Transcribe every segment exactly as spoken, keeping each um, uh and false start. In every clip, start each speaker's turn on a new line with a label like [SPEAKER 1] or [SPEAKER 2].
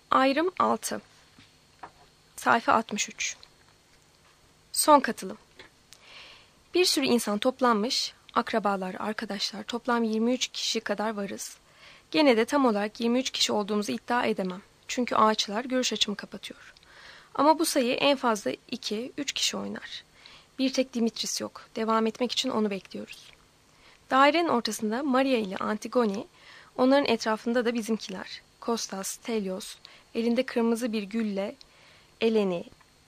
[SPEAKER 1] Ayrım altı. Sayfa altmış üç. Son katılım. Bir sürü insan toplanmış, akrabalar, arkadaşlar, toplam yirmi üç kişi kadar varız. Gene de tam olarak yirmi üç kişi olduğumuzu iddia edemem. Çünkü ağaçlar görüş açımı kapatıyor. Ama bu sayı en fazla iki üç kişi oynar. Bir tek Dimitris yok. Devam etmek için onu bekliyoruz. Dairenin ortasında Maria ile Antigone, onların etrafında da bizimkiler. Kostas, Stelios, elinde kırmızı bir gülle, Eleni.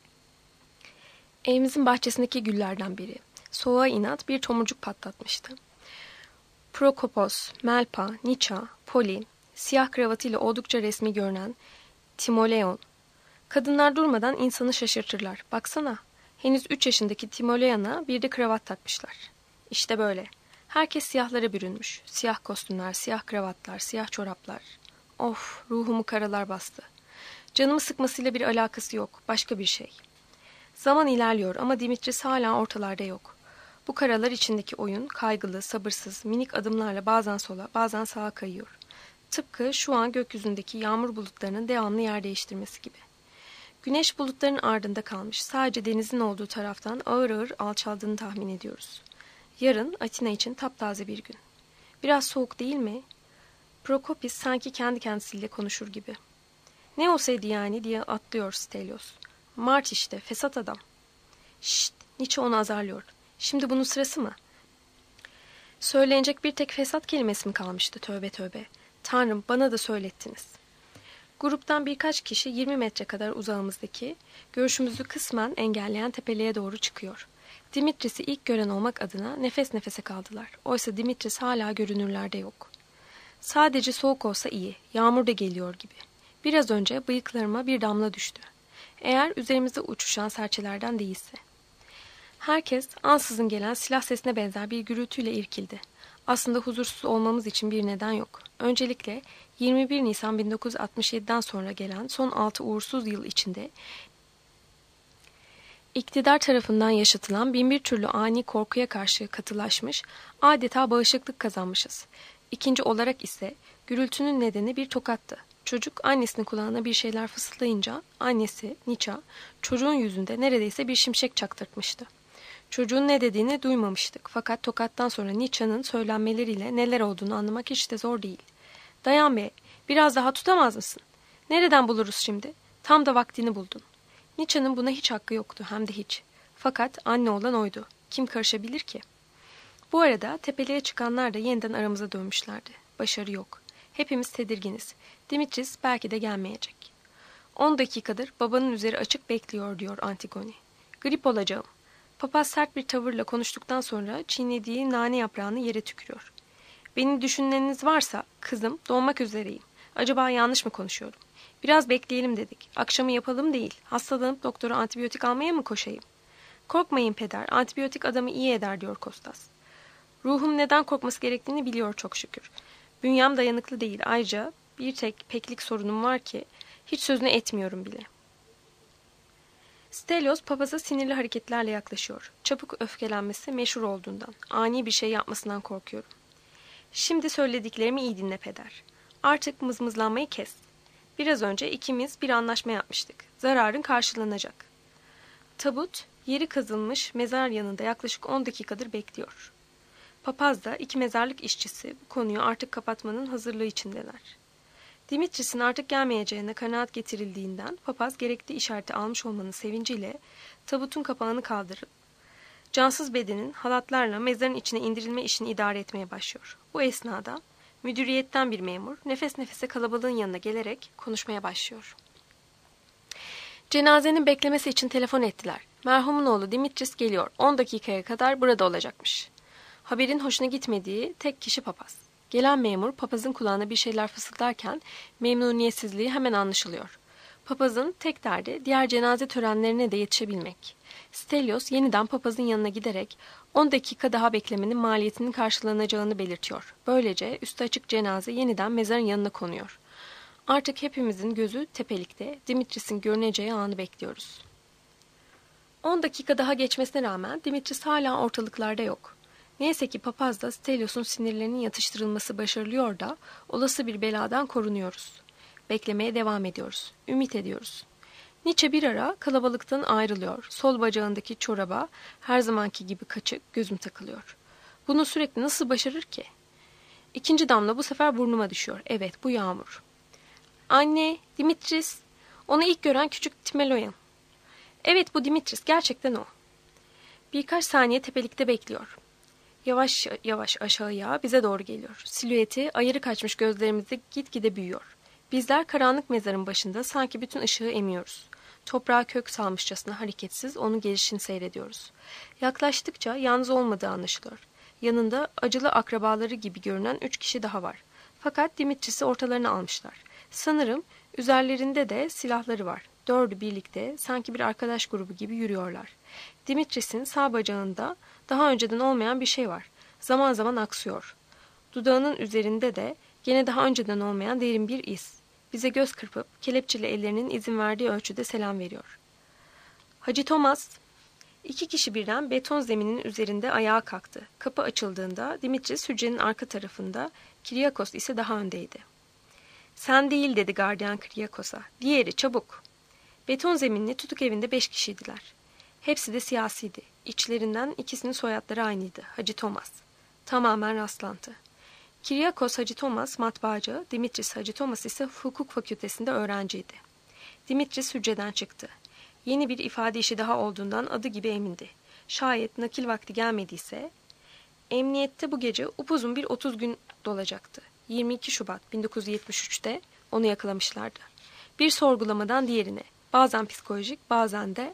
[SPEAKER 1] Evimizin bahçesindeki güllerden biri. Soğuğa inat bir tomurcuk patlatmıştı. Prokopos, Melpa, Niça, Poli, siyah kravatıyla oldukça resmi görünen Timoleon. Kadınlar durmadan insanı şaşırtırlar. Baksana, henüz üç yaşındaki Timoleon'a bir de kravat takmışlar. İşte böyle. Herkes siyahlara bürünmüş. Siyah kostümler, siyah kravatlar, siyah çoraplar. Of, ruhumu karalar bastı. Canımı sıkmasıyla bir alakası yok. Başka bir şey. Zaman ilerliyor ama Dimitris hala ortalarda yok. Bu karalar içindeki oyun kaygılı, sabırsız, minik adımlarla bazen sola, bazen sağa kayıyor. Tıpkı şu an gökyüzündeki yağmur bulutlarının devamlı yer değiştirmesi gibi. Güneş bulutların ardında kalmış. Sadece denizin olduğu taraftan ağır ağır alçaldığını tahmin ediyoruz. Yarın Atina için taptaze bir gün. Biraz soğuk değil mi? Prokopis sanki kendi kendisiyle konuşur gibi. Ne olsaydı yani diye atlıyor Stelios. Mart işte, fesat adam. Şşt, Nietzsche onu azarlıyor. Şimdi bunun sırası mı? Söylenecek bir tek fesat kelimesi mi kalmıştı, tövbe tövbe. Tanrım, bana da söylettiniz. Gruptan birkaç kişi yirmi metre kadar uzağımızdaki, görüşümüzü kısmen engelleyen tepeliğe doğru çıkıyor. Dimitris'i ilk gören olmak adına nefes nefese kaldılar. Oysa Dimitris hala görünürlerde yok. Sadece soğuk olsa iyi, yağmur da geliyor gibi. Biraz önce bıyıklarıma bir damla düştü. Eğer üzerimizde uçuşan serçelerden değilse. Herkes ansızın gelen silah sesine benzer bir gürültüyle irkildi. Aslında huzursuz olmamız için bir neden yok. Öncelikle yirmi bir Nisan bin dokuz yüz altmış yedi'den sonra gelen son altı uğursuz yıl içinde iktidar tarafından yaşatılan bin bir türlü ani korkuya karşı katılaşmış, adeta bağışıklık kazanmışız. İkinci olarak ise gürültünün nedeni bir tokattı. Çocuk annesinin kulağına bir şeyler fısıldayınca annesi, Niça, çocuğun yüzünde neredeyse bir şimşek çaktırtmıştı. Çocuğun ne dediğini duymamıştık fakat tokattan sonra Niça'nın söylenmeleriyle neler olduğunu anlamak hiç de zor değil. Dayan be, biraz daha tutamaz mısın? Nereden buluruz şimdi? Tam da vaktini buldun. Niça'nın buna hiç hakkı yoktu, hem de hiç. Fakat anne olan oydu. Kim karışabilir ki? Bu arada tepeliğe çıkanlar da yeniden aramıza dönmüşlerdi. Başarı yok. Hepimiz tedirginiz. Dimitris belki de gelmeyecek. On dakikadır babanın üzeri açık bekliyor diyor Antigone. Grip olacağım. Papaz sert bir tavırla konuştuktan sonra çiğnediği nane yaprağını yere tükürüyor. Beni düşüneniniz varsa kızım doğmak üzereyim. Acaba yanlış mı konuşuyorum? Biraz bekleyelim dedik. Akşamı yapalım değil. Hastalanıp doktora antibiyotik almaya mı koşayım? Korkmayın peder. Antibiyotik adamı iyi eder diyor Kostas. Ruhum neden korkması gerektiğini biliyor çok şükür. Bünyem dayanıklı değil. Ayrıca bir tek peklik sorunum var ki hiç sözünü etmiyorum bile. Stelios papaza sinirli hareketlerle yaklaşıyor. Çabuk öfkelenmesi meşhur olduğundan, ani bir şey yapmasından korkuyorum. Şimdi söylediklerimi iyi dinle peder. Artık mızmızlanmayı kes. Biraz önce ikimiz bir anlaşma yapmıştık. Zararın karşılanacak. Tabut, yeri kazılmış mezar yanında yaklaşık on dakikadır bekliyor. Papaz da iki mezarlık işçisi bu konuyu artık kapatmanın hazırlığı içindeler. Dimitris'in artık gelmeyeceğine kanaat getirildiğinden papaz gerekli işareti almış olmanın sevinciyle tabutun kapağını kaldırıp cansız bedenin halatlarla mezarın içine indirilme işini idare etmeye başlıyor. Bu esnada müdüriyetten bir memur nefes nefese kalabalığın yanına gelerek konuşmaya başlıyor. Cenazenin beklemesi için telefon ettiler. Merhumun oğlu Dimitris geliyor. on dakikaya kadar burada olacakmış. Haberin hoşuna gitmediği tek kişi papaz. Gelen memur papazın kulağına bir şeyler fısıldarken memnuniyetsizliği hemen anlaşılıyor. Papazın tek derdi diğer cenaze törenlerine de yetişebilmek. Stelios yeniden papazın yanına giderek on dakika daha beklemenin maliyetinin karşılanacağını belirtiyor. Böylece üstü açık cenaze yeniden mezarın yanına konuyor. Artık hepimizin gözü tepelikte, Dimitris'in görüneceği anı bekliyoruz. on dakika daha geçmesine rağmen Dimitris hala ortalıklarda yok. Neyse ki papaz da Stelios'un sinirlerinin yatıştırılması başarılıyor da olası bir beladan korunuyoruz. beklemeye devam ediyoruz. Ümit ediyoruz. Nietzsche bir ara kalabalıktan ayrılıyor. Sol bacağındaki çoraba her zamanki gibi kaçık, gözüm takılıyor. Bunu sürekli nasıl başarır ki? İkinci damla bu sefer burnuma düşüyor. Evet, bu yağmur. Anne, Dimitris. Onu ilk gören küçük Timeleon. Evet, bu Dimitris. Gerçekten o. Birkaç saniye tepelikte bekliyor. Yavaş yavaş aşağıya bize doğru geliyor. Silüeti ayrı kaçmış gözlerimizde gitgide büyüyor. Bizler karanlık mezarın başında sanki bütün ışığı emiyoruz. Toprağa kök salmışçasına hareketsiz onun gelişini seyrediyoruz. Yaklaştıkça yalnız olmadığı anlaşılıyor. Yanında acılı akrabaları gibi görünen üç kişi daha var. Fakat Dimitris'i ortalarına almışlar. Sanırım üzerlerinde de silahları var. Dördü birlikte sanki bir arkadaş grubu gibi yürüyorlar. Dimitris'in sağ bacağında daha önceden olmayan bir şey var. Zaman zaman aksıyor. Dudağının üzerinde de gene daha önceden olmayan derin bir iz. Bize göz kırpıp kelepçeli ellerinin izin verdiği ölçüde selam veriyor. Hacı Thomas. İki kişi birden beton zeminin üzerinde ayağa kalktı. Kapı açıldığında Dimitris hücrenin arka tarafında, Kiryakos ise daha öndeydi. Sen değil dedi gardiyan Kiryakos'a. Diğeri çabuk. Beton zeminli tutuk evinde beş kişiydiler. Hepsi de siyasiydi. İçlerinden ikisinin soyadları aynıydı. Hacı Thomas. Tamamen rastlantı. Kiryakos Hacı Thomas matbaacı, Dimitris Hacı Thomas ise hukuk fakültesinde öğrenciydi. Dimitris hücreden çıktı. Yeni bir ifade işi daha olduğundan adı gibi emindi. Şayet nakil vakti gelmediyse, emniyette bu gece upuzun bir otuz gün dolacaktı. yirmi iki Şubat bin dokuz yüz yetmiş üçte onu yakalamışlardı. Bir sorgulamadan diğerine, bazen psikolojik, bazen de...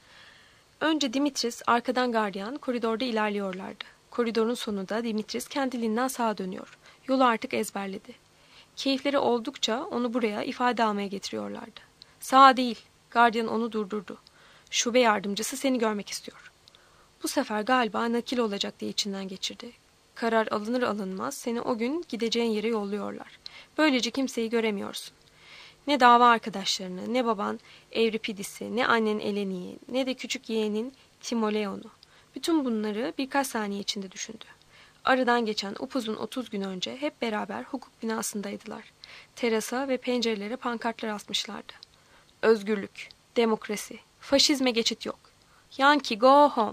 [SPEAKER 1] Önce Dimitris, arkadan gardiyan, koridorda ilerliyorlardı. Koridorun sonunda Dimitris kendiliğinden sağa dönüyor. Yolu artık ezberledi. Keyifleri oldukça onu buraya ifade almaya getiriyorlardı. Sağa değil, gardiyan onu durdurdu. Şube yardımcısı seni görmek istiyor. Bu sefer galiba nakil olacak diye içinden geçirdi. Karar alınır alınmaz seni o gün gideceğin yere yolluyorlar. Böylece kimseyi göremiyorsun. Ne dava arkadaşlarını, ne baban Evripidis'i, ne annen Eleni'yi, ne de küçük yeğenin Timoleon'u. Bütün bunları birkaç saniye içinde düşündü. Aradan geçen upuzun otuz gün önce hep beraber hukuk binasındaydılar. Terasa ve pencerelere pankartlar asmışlardı. Özgürlük, demokrasi, faşizme geçit yok. Yankee go home.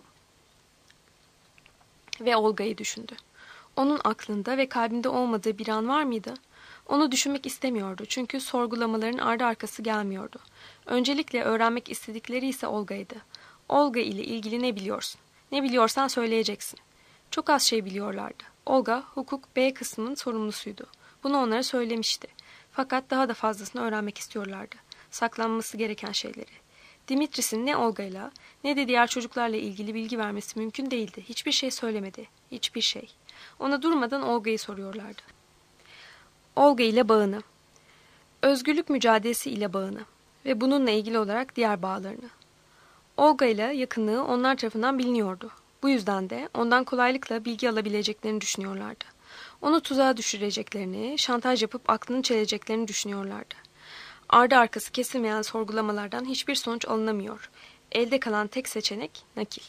[SPEAKER 1] Ve Olga'yı düşündü. Onun aklında ve kalbinde olmadığı bir an var mıydı? Onu düşünmek istemiyordu çünkü sorgulamaların ardı arkası gelmiyordu. Öncelikle öğrenmek istedikleri ise Olga'ydı. Olga ile ilgili ne biliyorsun? Ne biliyorsan söyleyeceksin. Çok az şey biliyorlardı. Olga, hukuk B kısmının sorumlusuydu. Bunu onlara söylemişti. Fakat daha da fazlasını öğrenmek istiyorlardı. Saklanması gereken şeyleri. Dimitris'in ne Olga'yla ne de diğer çocuklarla ilgili bilgi vermesi mümkün değildi. Hiçbir şey söylemedi. Hiçbir şey. Ona durmadan Olga'yı soruyorlardı. Olga ile bağını. Özgürlük mücadelesi ile bağını. Ve bununla ilgili olarak diğer bağlarını. Olga ile yakınlığı onlar tarafından biliniyordu. Bu yüzden de ondan kolaylıkla bilgi alabileceklerini düşünüyorlardı. Onu tuzağa düşüreceklerini, şantaj yapıp aklını çeleceklerini düşünüyorlardı. Ardı arkası kesilmeyen sorgulamalardan hiçbir sonuç alınamıyor. Elde kalan tek seçenek nakil.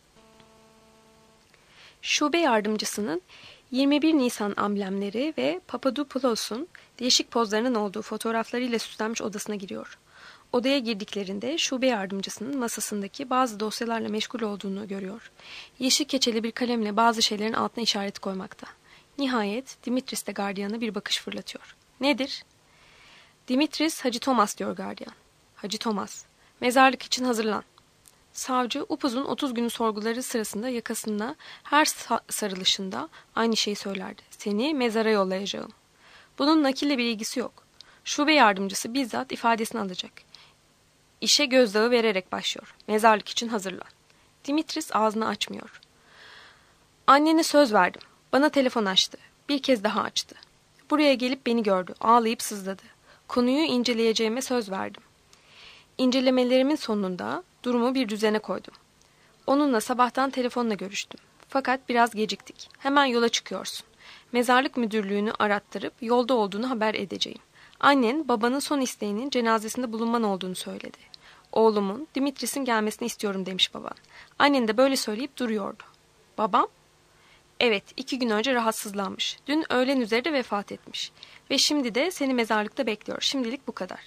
[SPEAKER 1] Şube yardımcısının yirmi bir Nisan amblemleri ve Papadopoulos'un değişik pozlarının olduğu fotoğraflarıyla süslenmiş odasına giriyor. Odaya girdiklerinde şube yardımcısının masasındaki bazı dosyalarla meşgul olduğunu görüyor. Yeşil keçeli bir kalemle bazı şeylerin altına işaret koymakta. Nihayet Dimitris de gardiyana bir bakış fırlatıyor. Nedir? Dimitris, Hacı Thomas diyor gardiyan. Hacı Thomas, mezarlık için hazırlan. Savcı upuzun otuz günün sorguları sırasında yakasında her sarılışında aynı şeyi söylerdi. Seni mezara yollayacağım. Bunun nakille bir ilgisi yok. Şube yardımcısı bizzat ifadesini alacak. İşe gözdağı vererek başlıyor. Mezarlık için hazırlan. Dimitris ağzını açmıyor. Annene söz verdim. Bana telefon açtı. Bir kez daha açtı. Buraya gelip beni gördü. Ağlayıp sızladı. Konuyu inceleyeceğime söz verdim. İncelemelerimin sonunda durumu bir düzene koydum. Onunla sabahtan telefonla görüştüm. Fakat biraz geciktik. Hemen yola çıkıyorsun. Mezarlık müdürlüğünü arattırıp yolda olduğunu haber edeceğim. Annen babanın son isteğinin cenazesinde bulunman olduğunu söyledi. Oğlumun Dimitris'in gelmesini istiyorum demiş baban. Annen de böyle söyleyip duruyordu. Babam? Evet, iki gün önce rahatsızlanmış. Dün öğlen üzeri de vefat etmiş. Ve şimdi de seni mezarlıkta bekliyor. Şimdilik bu kadar.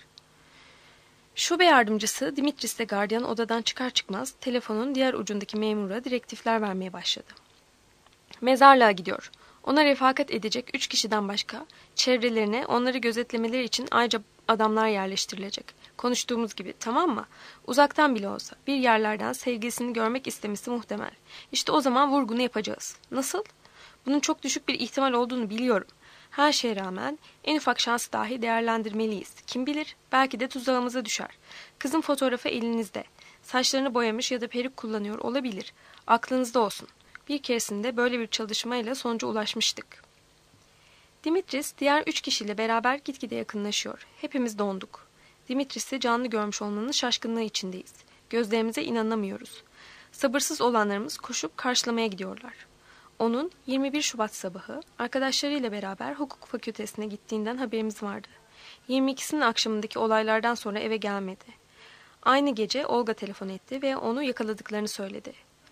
[SPEAKER 1] Şube yardımcısı Dimitris de gardiyan odadan çıkar çıkmaz telefonun diğer ucundaki memura direktifler vermeye başladı. Mezarlığa gidiyor. Ona refakat edecek üç kişiden başka çevrelerine onları gözetlemeleri için ayrıca adamlar yerleştirilecek. Konuştuğumuz gibi, tamam mı? Uzaktan bile olsa bir yerlerden sevgilisini görmek istemesi muhtemel. İşte o zaman vurgunu yapacağız. Nasıl? Bunun çok düşük bir ihtimal olduğunu biliyorum. Her şeye rağmen en ufak şansı dahi değerlendirmeliyiz. Kim bilir, belki de tuzağımıza düşer. Kızın fotoğrafı elinizde. Saçlarını boyamış ya da peruk kullanıyor olabilir. Aklınızda olsun. Bir keresinde böyle bir çalışmayla sonuca ulaşmıştık. Dimitris diğer üç kişiyle beraber gitgide yakınlaşıyor. Hepimiz donduk. Dimitris'i canlı görmüş olmanın şaşkınlığı içindeyiz. Gözlerimize inanamıyoruz. Sabırsız olanlarımız koşup karşılamaya gidiyorlar. Onun yirmi bir Şubat sabahı arkadaşlarıyla beraber hukuk fakültesine gittiğinden haberimiz vardı. yirmi ikisinin akşamındaki olaylardan sonra eve gelmedi. Aynı gece Olga telefon etti ve onu yakaladıklarını söyledi.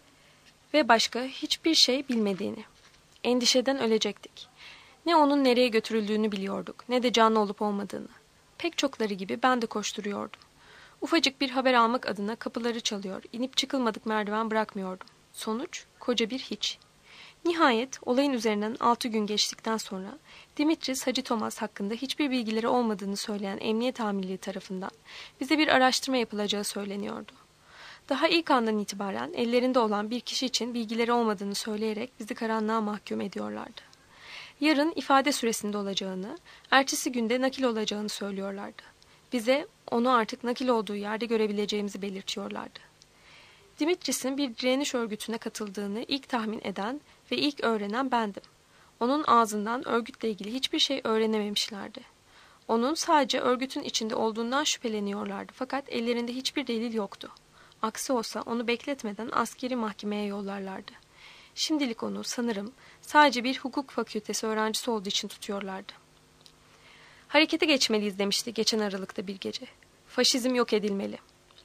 [SPEAKER 1] Ve başka hiçbir şey bilmediğini. Endişeden ölecektik. Ne onun nereye götürüldüğünü biliyorduk, ne de canlı olup olmadığını. Pek çokları gibi ben de koşturuyordum. Ufacık bir haber almak adına kapıları çalıyor, inip çıkılmadık merdiven bırakmıyordum. Sonuç, koca bir hiç. Nihayet olayın üzerinden altı gün geçtikten sonra Dimitris Hacı Thomas hakkında hiçbir bilgileri olmadığını söyleyen emniyet amirliği tarafından bize bir araştırma yapılacağı söyleniyordu. Daha ilk andan itibaren ellerinde olan bir kişi için bilgileri olmadığını söyleyerek bizi karanlığa mahkum ediyorlardı. Yarın ifade süresinde olacağını, ertesi günde nakil olacağını söylüyorlardı. Bize onu artık nakil olduğu yerde görebileceğimizi belirtiyorlardı. Dimitris'in bir direniş örgütüne katıldığını ilk tahmin eden ve ilk öğrenen bendim. Onun ağzından örgütle ilgili hiçbir şey öğrenememişlerdi. Onun sadece örgütün içinde olduğundan şüpheleniyorlardı fakat ellerinde hiçbir delil yoktu. Aksi olsa onu bekletmeden askeri mahkemeye yollarlardı. Şimdilik onu sanırım sadece bir hukuk fakültesi öğrencisi olduğu için tutuyorlardı. Harekete geçmeliyiz demişti geçen Aralık'ta bir gece. Faşizm yok edilmeli.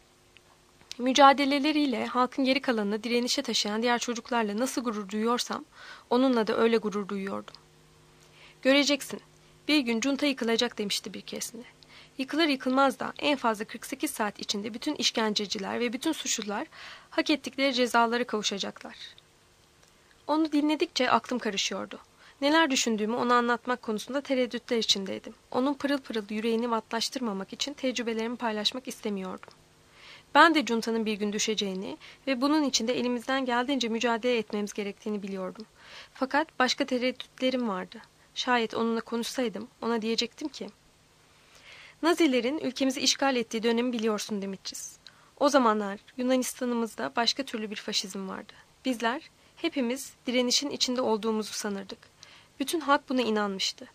[SPEAKER 1] Mücadeleleriyle halkın geri kalanını direnişe taşıyan diğer çocuklarla nasıl gurur duyuyorsam onunla da öyle gurur duyuyordum. Göreceksin, bir gün junta yıkılacak demişti bir keresinde. Yıkılır yıkılmaz da en fazla kırk sekiz saat içinde bütün işkenceciler ve bütün suçlular hak ettikleri cezalara kavuşacaklar. Onu dinledikçe aklım karışıyordu. Neler düşündüğümü ona anlatmak konusunda tereddütler içindeydim. Onun pırıl pırıl yüreğini vatlaştırmamak için tecrübelerimi paylaşmak istemiyordum. Ben de juntanın bir gün düşeceğini ve bunun için de elimizden geldiğince mücadele etmemiz gerektiğini biliyordum. Fakat başka tereddütlerim vardı. Şayet onunla konuşsaydım ona diyecektim ki, Nazilerin ülkemizi işgal ettiği dönemi biliyorsun Dimitris. O zamanlar Yunanistan'ımızda başka türlü bir faşizm vardı. Bizler hepimiz direnişin içinde olduğumuzu sanırdık. Bütün halk buna inanmıştı.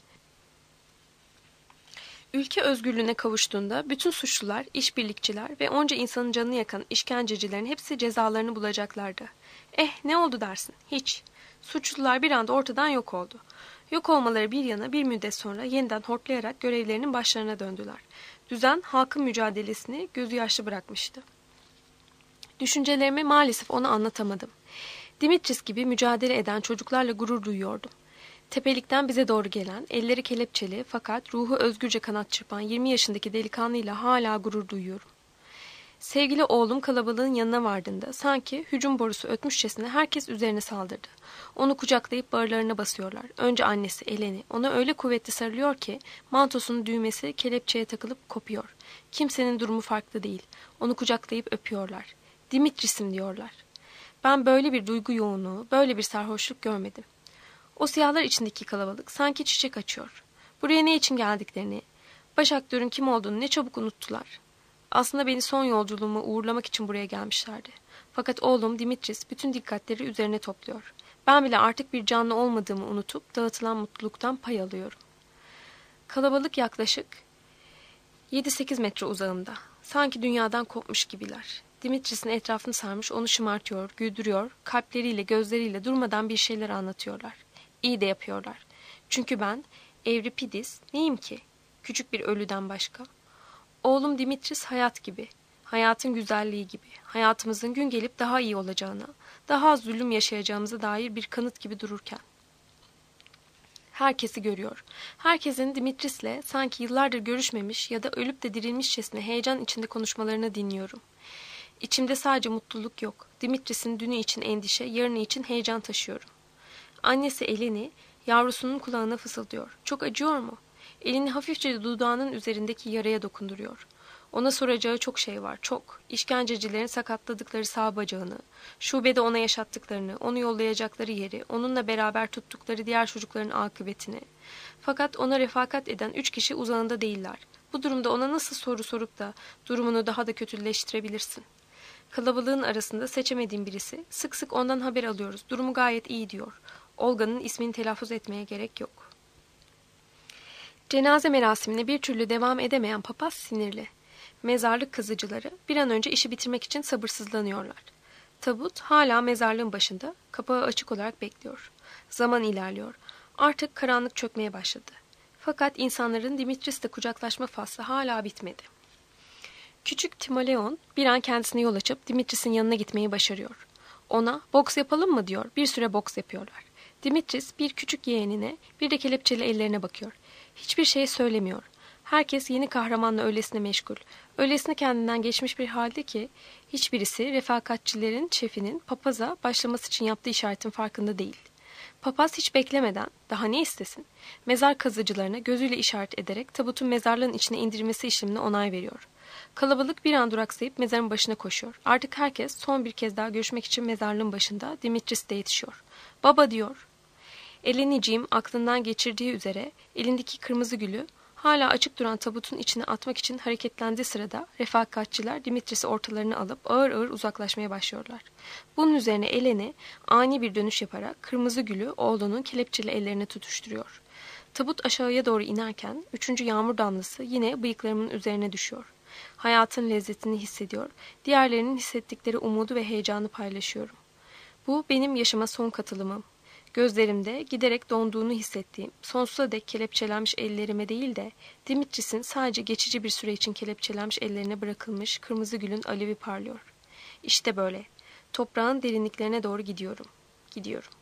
[SPEAKER 1] Ülke özgürlüğüne kavuştuğunda bütün suçlular, işbirlikçiler ve onca insanın canını yakan işkencecilerin hepsi cezalarını bulacaklardı. Eh, ne oldu dersin? Hiç. Suçlular bir anda ortadan yok oldu. Yok olmaları bir yana bir müddet sonra yeniden hortlayarak görevlerinin başlarına döndüler. Düzen halkın mücadelesini gözü yaşlı bırakmıştı. Düşüncelerimi maalesef ona anlatamadım. Dimitris gibi mücadele eden çocuklarla gurur duyuyordum. Tepelikten bize doğru gelen, elleri kelepçeli fakat ruhu özgürce kanat çırpan yirmi yaşındaki delikanlıyla hala gurur duyuyorum. Sevgili oğlum kalabalığın yanına vardığında sanki hücum borusu ötmüşçesine herkes üzerine saldırdı. Onu kucaklayıp bağırlarına basıyorlar. Önce annesi Eleni ona öyle kuvvetli sarılıyor ki mantosunun düğmesi kelepçeye takılıp kopuyor. Kimsenin durumu farklı değil. Onu kucaklayıp öpüyorlar. Dimitris'im diyorlar. Ben böyle bir duygu yoğunluğu, böyle bir sarhoşluk görmedim. O siyahlar içindeki kalabalık sanki çiçek açıyor. Buraya ne için geldiklerini, baş aktörün kim olduğunu ne çabuk unuttular. Aslında beni son yolculuğumu uğurlamak için buraya gelmişlerdi. Fakat oğlum Dimitris bütün dikkatleri üzerine topluyor. Ben bile artık bir canlı olmadığımı unutup dağıtılan mutluluktan pay alıyorum. Kalabalık yaklaşık yedi sekiz metre uzağımda. Sanki dünyadan kopmuş gibiler. Dimitris'in etrafını sarmış onu şımartıyor, güldürüyor, kalpleriyle gözleriyle durmadan bir şeyler anlatıyorlar. İyi de yapıyorlar. Çünkü ben Evripidis neyim ki? Küçük bir ölüden başka. Oğlum Dimitris hayat gibi. Hayatın güzelliği gibi, hayatımızın gün gelip daha iyi olacağına, daha az zulüm yaşayacağımıza dair bir kanıt gibi dururken. Herkesi görüyor. Herkesin Dimitris'le sanki yıllardır görüşmemiş ya da ölüp de dirilmişçesine heyecan içinde konuşmalarını dinliyorum. İçimde sadece mutluluk yok. Dimitris'in dünü için endişe, yarını için heyecan taşıyorum. Annesi Eleni, yavrusunun kulağına fısıldıyor. Çok acıyor mu? Elini hafifçe dudağının üzerindeki yaraya dokunduruyor. Ona soracağı çok şey var, çok. İşkencecilerin sakatladıkları sağ bacağını, şubede ona yaşattıklarını, onu yollayacakları yeri, onunla beraber tuttukları diğer çocukların akıbetini. Fakat ona refakat eden üç kişi uzağında değiller. Bu durumda ona nasıl soru sorup da durumunu daha da kötüleştirebilirsin? Kalabalığın arasında seçemediğim birisi, sık sık ondan haber alıyoruz, durumu gayet iyi diyor. Olga'nın ismini telaffuz etmeye gerek yok. Cenaze merasimine bir türlü devam edemeyen papaz sinirli. Mezarlık kazıcıları bir an önce işi bitirmek için sabırsızlanıyorlar. Tabut hala mezarlığın başında, kapağı açık olarak bekliyor. Zaman ilerliyor. Artık karanlık çökmeye başladı. Fakat insanların Dimitris'le kucaklaşma faslı hala bitmedi. Küçük Timoleon bir an kendisine yol açıp Dimitris'in yanına gitmeyi başarıyor. Ona boks yapalım mı diyor. Bir süre boks yapıyorlar. Dimitris bir küçük yeğenine, bir de kelepçeli ellerine bakıyor. Hiçbir şey söylemiyor. Herkes yeni kahramanla öylesine meşgul. Öylesine kendinden geçmiş bir halde ki hiçbirisi refakatçilerin şefinin papaza başlaması için yaptığı işaretin farkında değil. Papaz hiç beklemeden, daha ne istesin, mezar kazıcılarına gözüyle işaret ederek tabutun mezarlığın içine indirilmesi işlemine onay veriyor. Kalabalık bir an duraksayıp mezarın başına koşuyor. Artık herkes son bir kez daha görüşmek için mezarlığın başında Dimitris de yetişiyor. Baba diyor. Eleniciğim aklından geçirdiği üzere elindeki kırmızı gülü hala açık duran tabutun içine atmak için hareketlendiği sırada refakatçiler Dimitris'i ortalarına alıp ağır ağır uzaklaşmaya başlıyorlar. Bunun üzerine Eleni ani bir dönüş yaparak kırmızı gülü oğlunun kelepçeli ellerine tutuşturuyor. Tabut aşağıya doğru inerken üçüncü yağmur damlası yine bıyıklarımın üzerine düşüyor. Hayatın lezzetini hissediyor, diğerlerinin hissettikleri umudu ve heyecanı paylaşıyorum. Bu benim yaşama son katılımım. Gözlerimde giderek donduğunu hissettiğim, sonsuza dek kelepçelenmiş ellerime değil de Dimitris'in sadece geçici bir süre için kelepçelenmiş ellerine bırakılmış kırmızı gülün alevi parlıyor. İşte böyle. Toprağın derinliklerine doğru gidiyorum. Gidiyorum.